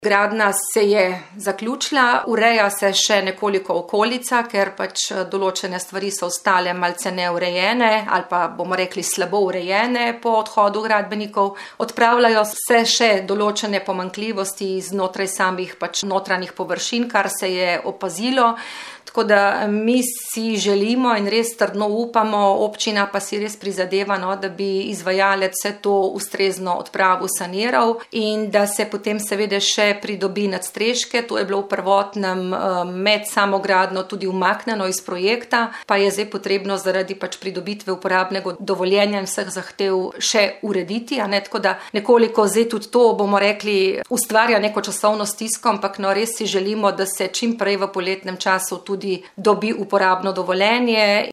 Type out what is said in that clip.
Gradnja se je zaključila, ureja se še nekoliko okolica, ker pač določene stvari so ostale malce neurejene ali pa bomo rekli slabo urejene po odhodu gradbenikov. Odpravljajo se še določene pomanjkljivosti znotraj samih pač notranjih površin, kar se je opazilo. Tako da mi si želimo in res trdno upamo, občina pa si res prizadeva, da bi izvajalec vse to ustrezno odpravil, saniral in da se potem seveda še pridobi nadstreške. To je bilo v prvotnem med samogradnjo tudi umaknjeno iz projekta, pa je zdaj potrebno zaradi pač pridobitve uporabnega dovoljenja in vseh zahtev še urediti. Tako da nekoliko zdaj tudi to, bomo rekli, ustvarja neko časovno stisko, ampak res si želimo, da se čim prej v poletnem času tudi dobi uporabno dovoljenje.